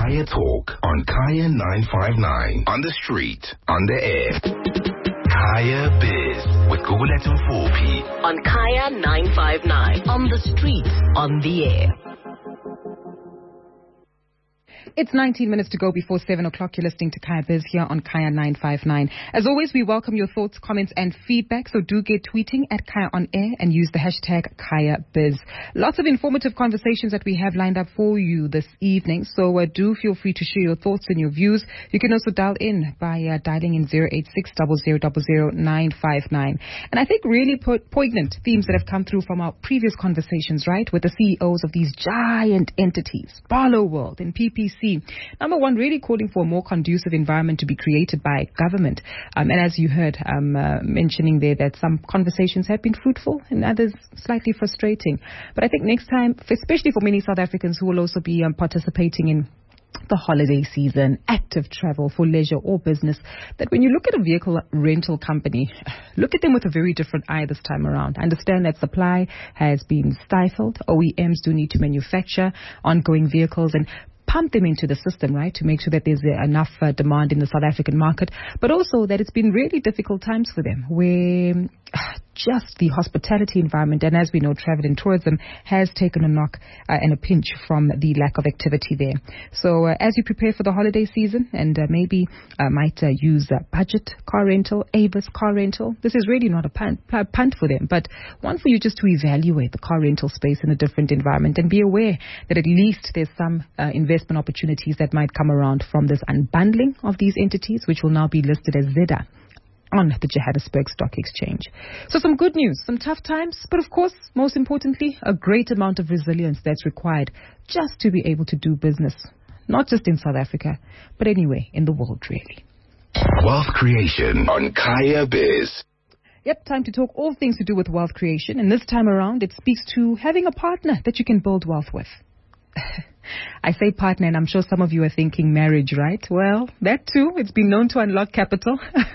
Kaya Talk on Kaya 959. On the street, on the air. Kaya Biz with Guguletu 4P. On Kaya 959. On the street, on the air. It's 19 minutes to go before 7 o'clock. You're listening to Kaya Biz here on Kaya 959. As always, we welcome your thoughts, comments, and feedback. So do get tweeting at Kaya on air and use the hashtag Kaya Biz. Lots of informative conversations that we have lined up for you this evening. So do feel free to share your thoughts and your views. You can also dial in by dialing in 086 0000 959. And I think really poignant themes that have come through from our previous conversations, right, with the CEOs of these giant entities, Barloworld and PPC. Number one, really calling for a more conducive environment to be created by government. And as you heard mentioning there that some conversations have been fruitful and others slightly frustrating. But I think next time, especially for many South Africans who will also be participating in the holiday season, active travel for leisure or business, that when you look at a vehicle rental company, look at them with a very different eye this time around. Understand that supply has been stifled. OEMs do need to manufacture ongoing vehicles and pump them into the system, right, to make sure that there's enough demand in the South African market, but also that it's been really difficult times for them, where just the hospitality environment, and as we know, travel and tourism has taken a knock and a pinch from the lack of activity there. So as you prepare for the holiday season and maybe might use budget car rental, Avis car rental, this is really not a punt for them, but one for you just to evaluate the car rental space in a different environment and be aware that at least there's some investment opportunities that might come around from this unbundling of these entities, which will now be listed as Zeda on the Johannesburg Stock Exchange. So some good news, some tough times, but of course, most importantly, a great amount of resilience that's required just to be able to do business, not just in South Africa, but anywhere in the world, really. Wealth creation on Kaya Biz. Yep, time to talk all things to do with wealth creation, and this time around, it speaks to having a partner that you can build wealth with. I say partner, and I'm sure some of you are thinking marriage, right? Well, that too. It's been known to unlock capital,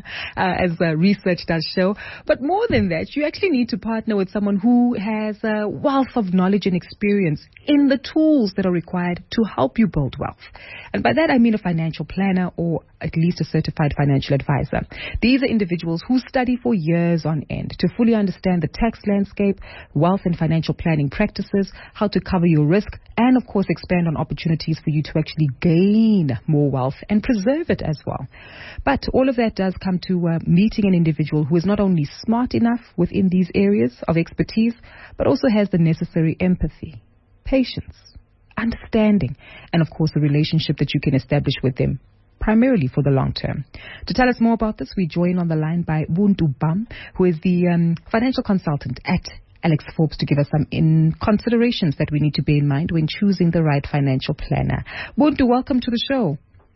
as research does show. But more than that, you actually need to partner with someone who has a wealth of knowledge and experience in the tools that are required to help you build wealth. And by that, I mean a financial planner or at least a certified financial advisor. These are individuals who study for years on end to fully understand the tax landscape, wealth and financial planning practices, how to cover your risk, and of course expand on opportunities for you to actually gain more wealth and preserve it as well. But all of that does come to meeting an individual who is not only smart enough within these areas of expertise, but also has the necessary empathy, patience, understanding, and of course a relationship that you can establish with them, primarily for the long term. To tell us more about this, we join on the line by Buntu Bam, who is the financial consultant at Alex Forbes, to give us some considerations that we need to bear in mind when choosing the right financial planner. Buntu, welcome to the show.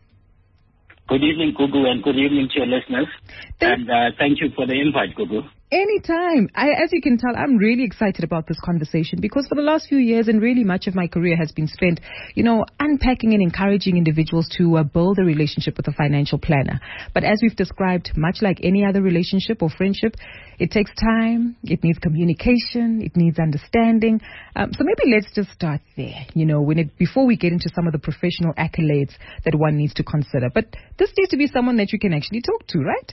Good evening, Gugu, and good evening to your listeners. Thank you for the invite, Gugu. Anytime. As you can tell, I'm really excited about this conversation because for the last few years and really much of my career has been spent, unpacking and encouraging individuals to build a relationship with a financial planner. But as we've described, much like any other relationship or friendship, it takes time, it needs communication, it needs understanding. So maybe let's just start there, before we get into some of the professional accolades that one needs to consider. But this needs to be someone that you can actually talk to, right?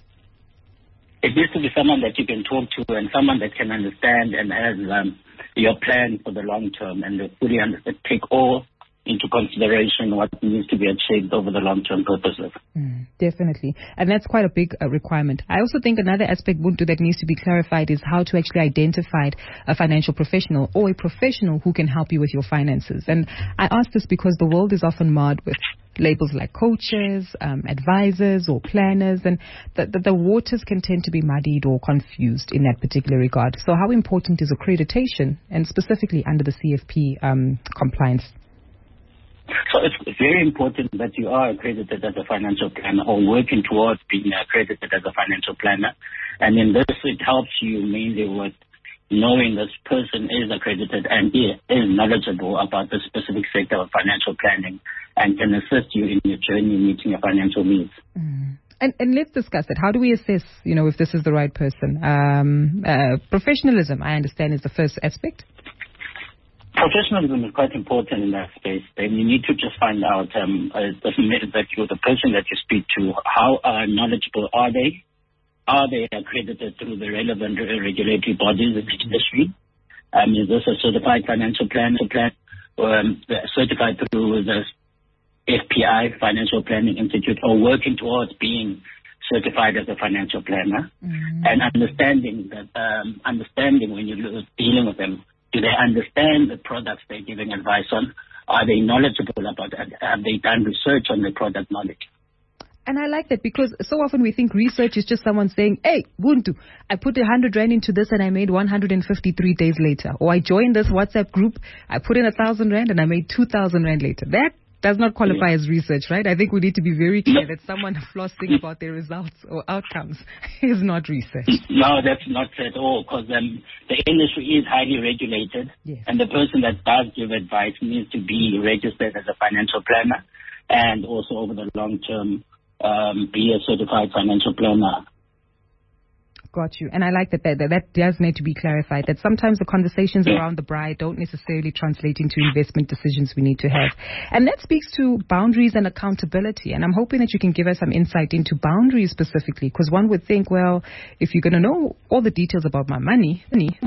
It needs to be someone that you can talk to and someone that can understand and has your plan for the long term and fully take all into consideration what needs to be achieved over the long-term purposes. Definitely. And that's quite a big requirement. I also think another aspect, Buntu, that needs to be clarified is how to actually identify a financial professional or a professional who can help you with your finances. And I ask this because the world is often marred with labels like coaches, advisors or planners, and the waters can tend to be muddied or confused in that particular regard. So how important is accreditation, and specifically under the CFP compliance? So it's very important that you are accredited as a financial planner or working towards being accredited as a financial planner. And in this, it helps you mainly with knowing this person is accredited and is knowledgeable about the specific sector of financial planning and can assist you in your journey meeting your financial needs. And let's discuss it. How do we assess, if this is the right person? Professionalism, I understand, is the first aspect. Professionalism is quite important in that space. Then you need to just find out the person that you speak to, how knowledgeable are they? Are they accredited through the relevant regulatory bodies in the industry? Is this a certified financial plan, certified through the FPI, Financial Planning Institute, or working towards being certified as a financial planner? And understanding when you're dealing with them, do they understand the products they're giving advice on? Are they knowledgeable about it? Have they done research on the product knowledge? And I like that because so often we think research is just someone saying, hey, Buntu, I put 100 Rand into this and I made 153 days later. Or I joined this WhatsApp group, I put in 1,000 Rand and I made 2,000 Rand later. That does not qualify as research, right? I think we need to be very clear that someone flossing about their results or outcomes is not research. No, that's not at all, because the industry is highly regulated, and the person that does give advice needs to be registered as a financial planner and also over the long term be a certified financial planner. Got you. And I like that does need to be clarified, that sometimes the conversations around the bride don't necessarily translate into investment decisions we need to have. And that speaks to boundaries and accountability. And I'm hoping that you can give us some insight into boundaries specifically, because one would think, well, if you're going to know all the details about my money,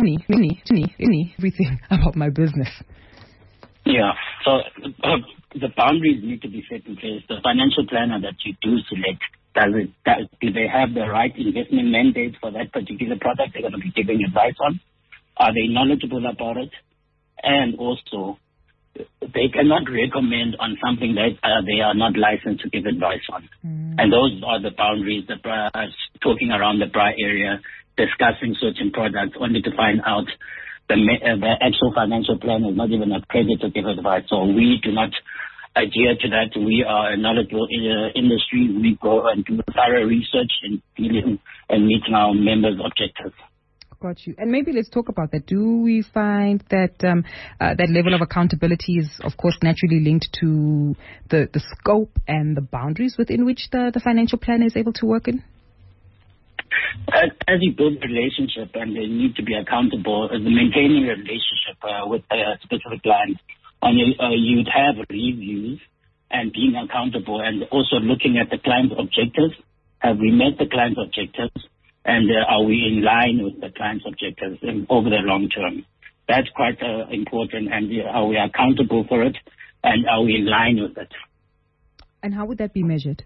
everything about my business. Yeah. So the boundaries need to be set in place. The financial planner that you do select, do they have the right investment mandate for that particular product they're going to be giving advice on? Are they knowledgeable about it? And also, they cannot recommend on something that they are not licensed to give advice on. And those are the boundaries, talking around the BRI area, discussing certain products, only to find out the actual financial plan is not even accredited to give advice. So we do not adhere to that. We are a knowledgeable industry. We go and do thorough research in dealing and meeting our members' objectives. Got you. And maybe let's talk about that. Do we find that that level of accountability is, of course, naturally linked to the scope and the boundaries within which the financial planner is able to work in? As you build a relationship and they need to be accountable, maintaining a relationship with a specific client, you'd have reviews and being accountable and also looking at the client's objectives. Have we met the client's objectives? And are we in line with the client's objectives over the long term? That's quite important. And are we accountable for it? And are we in line with it? And how would that be measured?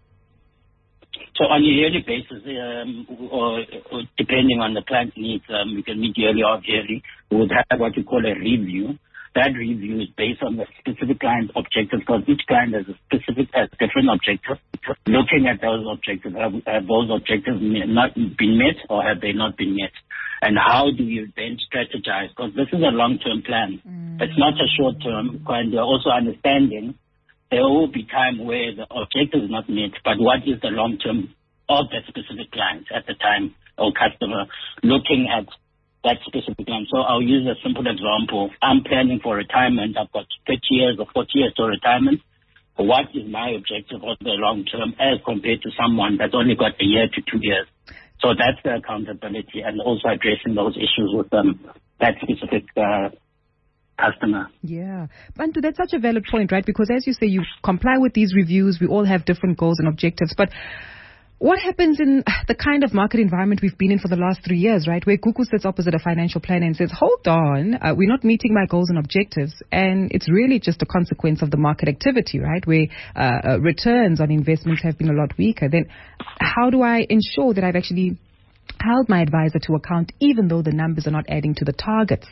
So on a yearly basis, or depending on the client's needs, we can meet yearly or yearly. We would have what we call a review. That review is based on the specific client's objectives, because each client has different objectives. Looking at those objectives, have those objectives not been met or have they not been met? And how do you then strategize? Because this is a long-term plan. It's not a short-term, and they're also understanding there will be time where the objective is not met, but what is the long-term of that specific client at the time or customer, looking at that specific client. So I'll use a simple example. I'm planning for retirement. I've got 30 years or 40 years to retirement. What is my objective of the long term as compared to someone that's only got a year to 2 years? So that's the accountability, and also addressing those issues with that specific customer. Yeah. Bantu, that's such a valid point, right? Because as you say, you comply with these reviews. We all have different goals and objectives. But what happens in the kind of market environment we've been in for the last 3 years, right? Where Gugu sits opposite a financial planner and says, hold on, we're not meeting my goals and objectives. And it's really just a consequence of the market activity, right? Where returns on investments have been a lot weaker. Then how do I ensure that I've actually held my advisor to account, even though the numbers are not adding to the targets?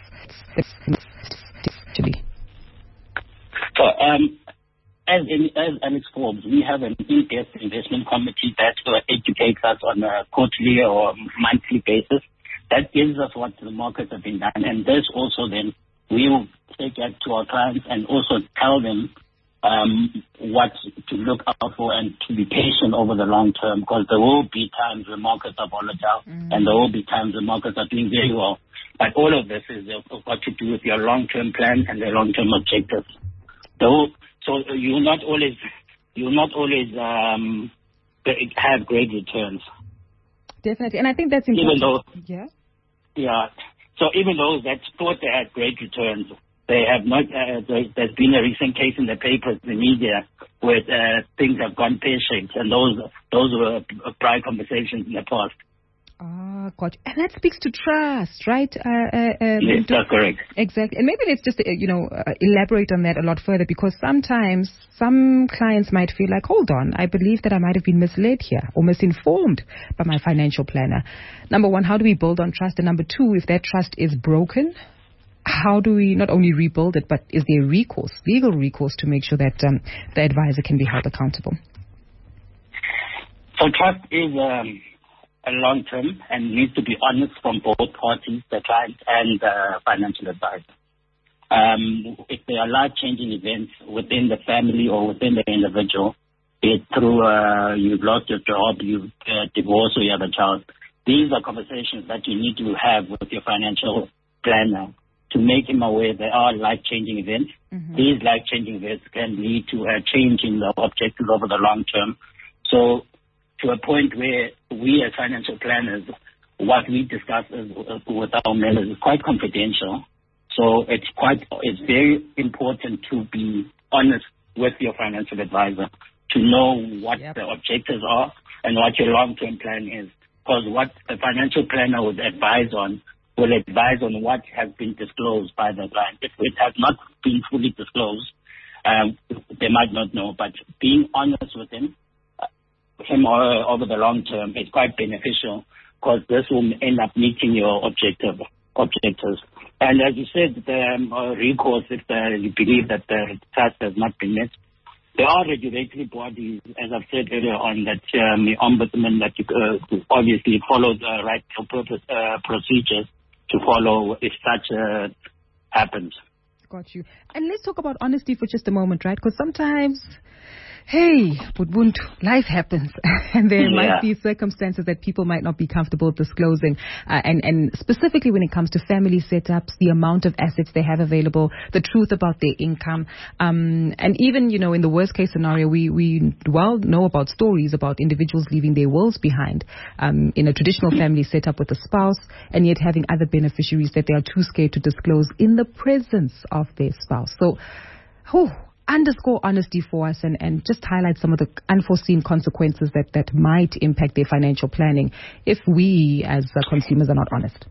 So, as Alex Forbes, we have an in-depth investment committee that educates us on a quarterly or monthly basis. That gives us what the markets have been done. And this also then we will take that to our clients and also tell them what to look out for and to be patient over the long term, because there will be times when markets are volatile and there will be times when markets are doing very well. But all of this is what to do with your long-term plan and your long-term objectives. So you will not always have great returns. Definitely, and I think that's important. So even those that thought they had great returns, They have not. There's been a recent case in the papers, the media, where things have gone pear-shaped, and those were prior conversations in the past. Ah, gotcha. And that speaks to trust, right? Yes, that's correct. Exactly. And maybe let's just, elaborate on that a lot further, because sometimes some clients might feel like, hold on, I believe that I might have been misled here or misinformed by my financial planner. Number one, how do we build on trust? And number two, if that trust is broken, how do we not only rebuild it, but is there recourse, legal recourse, to make sure that the advisor can be held accountable? So trust is a long-term and needs to be honest from both parties, the client and the financial advisor. If there are life-changing events within the family or within the individual, be it through you've lost your job, you've divorced, or you have a child, these are conversations that you need to have with your financial planner to make him aware there are life-changing events. Mm-hmm. These life-changing events can lead to a change in the objectives over the long term. So to a point where we as financial planners, what we discuss with our members is quite confidential. So it's very important to be honest with your financial advisor, to know what the objectives are and what your long-term plan is. Because what a financial planner would advise on will advise on what has been disclosed by the client. If it has not been fully disclosed, they might not know. But being honest with him or over the long term is quite beneficial, because this will end up meeting your objectives. And as you said, the recourse, if you believe that the task has not been met, there are regulatory bodies, as I've said earlier on, that the ombudsman that you obviously follow the right to purpose procedures to follow if such happens. Got you. And let's talk about honesty for just a moment, right? Because sometimes, hey, life happens, and there might be circumstances that people might not be comfortable disclosing. And specifically when it comes to family setups, the amount of assets they have available, the truth about their income. And even, in the worst case scenario, we well know about stories about individuals leaving their wills behind in a traditional family setup with a spouse, and yet having other beneficiaries that they are too scared to disclose in the presence of their spouse. So, underscore honesty for us and just highlight some of the unforeseen consequences that might impact their financial planning if we as consumers are not honest.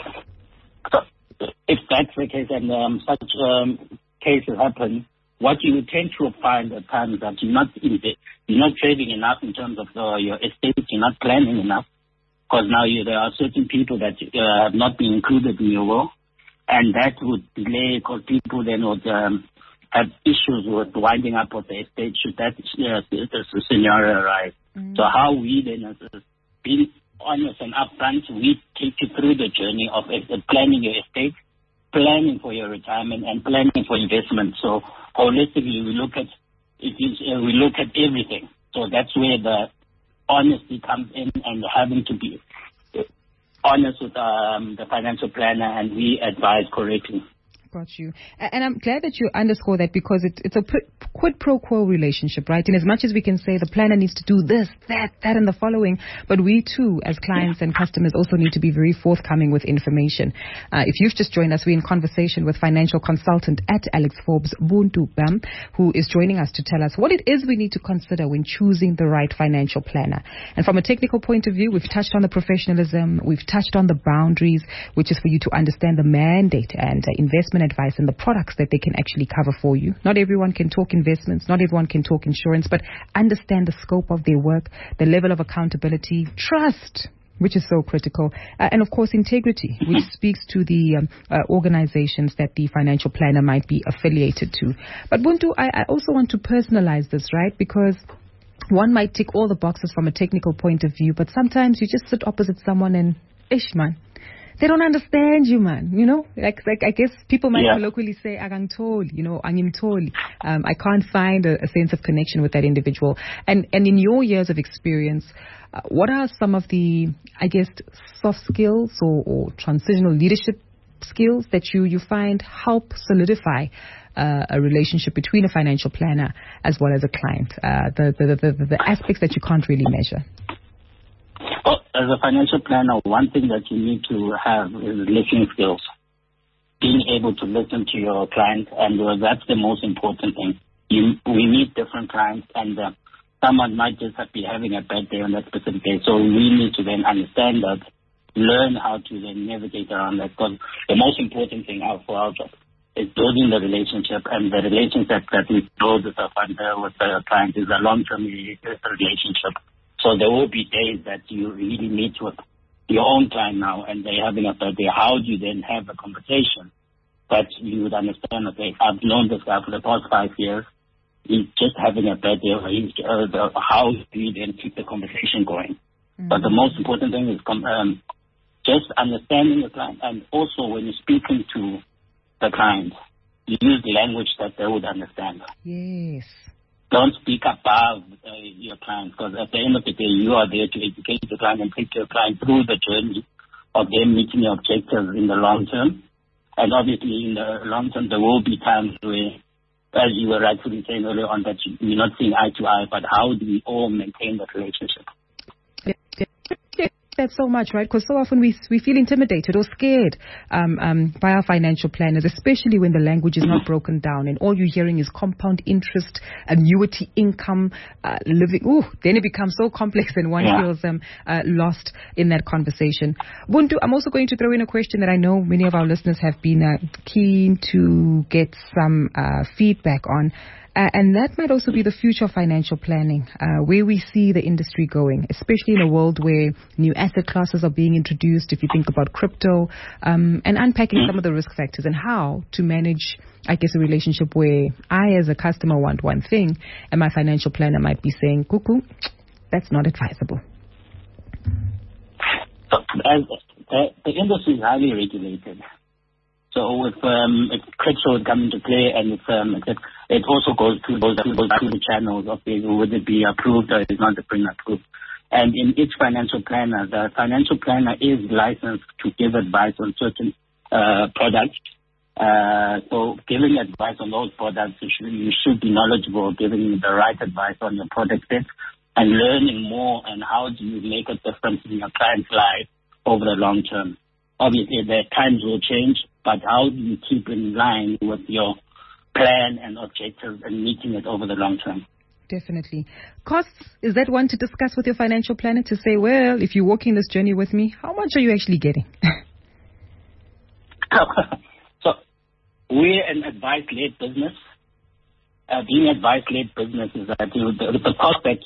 If that's the case and such cases happen, what you tend to find at times that you're not trading enough in terms of your estate, you're not planning enough, because now there are certain people that have not been included in your will, and that would delay, because people then would have issues with winding up with the estate should that scenario arise. Mm-hmm. So how we then, being honest and upfront, we take you through the journey of planning your estate, planning for your retirement, and planning for investment. So holistically, we look at everything. So that's where the honesty comes in, and having to be honest with the financial planner, and we advise correctly. Got you. And I'm glad that you underscore that, because it's a quid pro quo relationship, right? In as much as we can say the planner needs to do this, that, and the following, but we too, as clients and customers, also need to be very forthcoming with information. If you've just joined us, we're in conversation with financial consultant at Alex Forbes, Buntu Bam, who is joining us to tell us what it is we need to consider when choosing the right financial planner. And from a technical point of view, we've touched on the professionalism, we've touched on the boundaries, which is for you to understand the mandate and investment advice and the products that they can actually cover for you. Not everyone can talk investments, not everyone can talk insurance, but understand the scope of their work, the level of accountability, trust, which is so critical, and of course integrity, which speaks to the organizations that the financial planner might be affiliated to. But Buntu, I also want to personalize this, right? Because one might tick all the boxes from a technical point of view, but sometimes you just sit opposite someone and, man, they don't understand you, man. Like I guess people might colloquially say, "Agangtoli," "Angimtoli." I can't find a sense of connection with that individual. And in your years of experience, what are some of the, I guess, soft skills or transitional leadership skills that you find help solidify a relationship between a financial planner as well as a client? The aspects that you can't really measure. As a financial planner, one thing that you need to have is listening skills. being able to listen to your clients, and that's the most important thing. We meet different clients, and someone might just be having a bad day on that specific day, so we need to then understand that, learn how to then navigate around that, because the most important thing for our job is building the relationship, and the relationship that we build with the client is a long-term relationship. So there will be days that you really meet with your own client now, and they're having a bad day. How do you then have a conversation that you would understand, okay, I've known this guy for the past 5 years, he's just having a bad day, how do you then keep the conversation going? Mm-hmm. But the most important thing is just understanding the client, and also when you're speaking to the client, use language that they would understand. Yes. Don't speak above your client, because at the end of the day, you are there to educate the client and take your client through the journey of them meeting your objectives in the long term. And obviously, in the long term, there will be times where, as you were rightfully saying earlier on, that you're not seeing eye to eye, but how do we all maintain that relationship? That so much, right? Because so often we feel intimidated or scared by our financial planners, especially when the language is not broken down and all you're hearing is compound interest, annuity income, living. Then it becomes so complex and one feels lost in that conversation. Buntu, I'm also going to throw in a question that I know many of our listeners have been keen to get some feedback on. And that might also be the future of financial planning, where we see the industry going, especially in a world where new asset classes are being introduced, if you think about crypto, and unpacking some of the risk factors and how to manage, I guess, a relationship where I as a customer want one thing and my financial planner might be saying, cuckoo, that's not advisable. The industry is highly regulated. So if crypto would come into play, and it also goes through the channels of would it be approved or is not approved. And in each financial planner, the financial planner is licensed to give advice on certain products. So giving advice on those products, you should be knowledgeable, giving the right advice on your product set, and learning more and how do you make a difference in your client's life over the long term. Obviously, the times will change, but how do you keep in line with your plan and objectives and meeting it over the long term? Definitely. Costs, is that one to discuss with your financial planner to say, well, if you're walking this journey with me, how much are you actually getting? So we're an advice-led business. Being advice-led business is that the cost that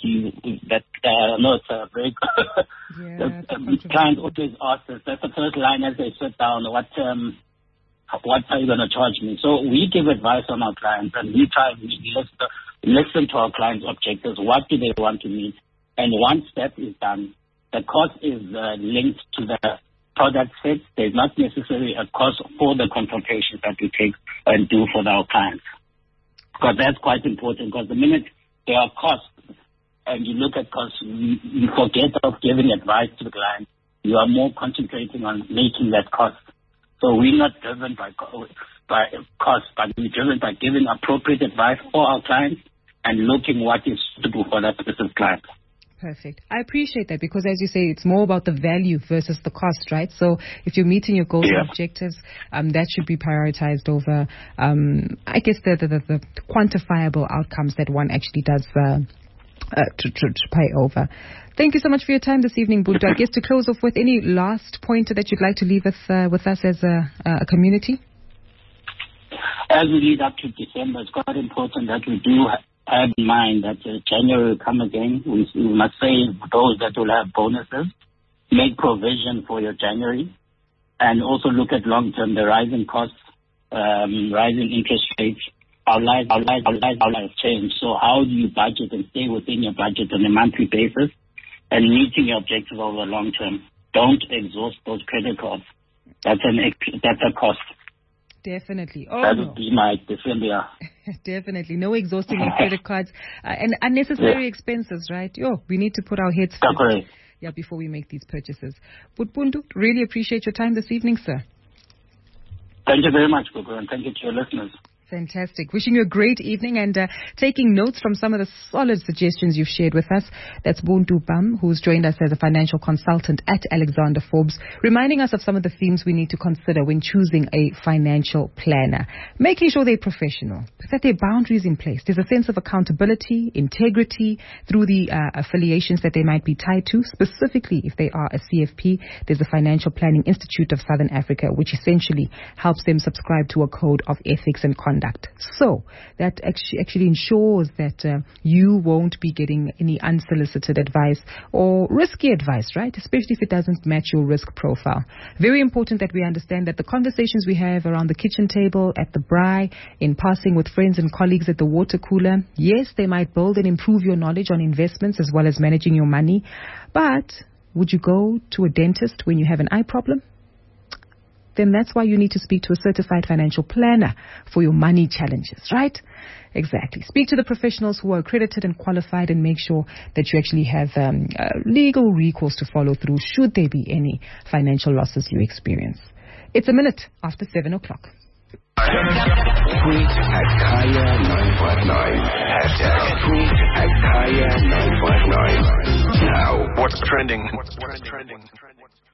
no, it's a very clients always ask us, that's the first line as they sit down, what are you going to charge me? So we give advice on our clients, and we try to listen to our clients' objectives. What do they want to meet? And once that is done, the cost is linked to the product set. There's not necessarily a cost for the consultation that we take and do for our clients. Because that's quite important, because the minute there are costs and you look at costs, you forget of giving advice to the client. You are more concentrating on making that cost. So we're not driven by cost, but we're driven by giving appropriate advice for our clients and looking what is suitable for that specific client. Perfect. I appreciate that, because as you say, it's more about the value versus the cost, right? So if you're meeting your goals and objectives, that should be prioritized over, I guess, the quantifiable outcomes that one actually does to pay over. Thank you so much for your time this evening, Buntu. I guess to close off with, any last pointer that you'd like to leave with us as a community? As we lead up to December, it's quite important that we do have in mind that January will come again. We must save those that will have bonuses, make provision for your January, and also look at long-term, the rising costs, rising interest rates. Our lives change. So how do you budget and stay within your budget on a monthly basis and meeting your objectives over the long term? Don't exhaust those credit cards. That's a cost. Definitely. That would be my December. Definitely. No exhausting your credit cards and unnecessary expenses, right? We need to put our heads first, before we make these purchases. But Buntu, really appreciate your time this evening, sir. Thank you very much, Gugu, and thank you to your listeners. Fantastic. Wishing you a great evening and taking notes from some of the solid suggestions you've shared with us. That's Buntu Bam, who's joined us as a financial consultant at Alexander Forbes, reminding us of some of the themes we need to consider when choosing a financial planner. Making sure they're professional, that there are boundaries in place. There's a sense of accountability, integrity through the affiliations that they might be tied to. Specifically, if they are a CFP, there's the Financial Planning Institute of Southern Africa, which essentially helps them subscribe to a code of ethics and conduct. So that actually ensures that you won't be getting any unsolicited advice or risky advice, right? Especially if it doesn't match your risk profile. Very important that we understand that the conversations we have around the kitchen table, at the braai, in passing with friends and colleagues at the water cooler, yes, they might build and improve your knowledge on investments as well as managing your money. But would you go to a dentist when you have an eye problem? Then that's why you need to speak to a certified financial planner for your money challenges, right? Exactly. Speak to the professionals who are accredited and qualified and make sure that you actually have legal recourse to follow through should there be any financial losses you experience. It's a minute after 7 o'clock. Tweet at Kaya959. Tweet at Kaya959. Now, what's trending?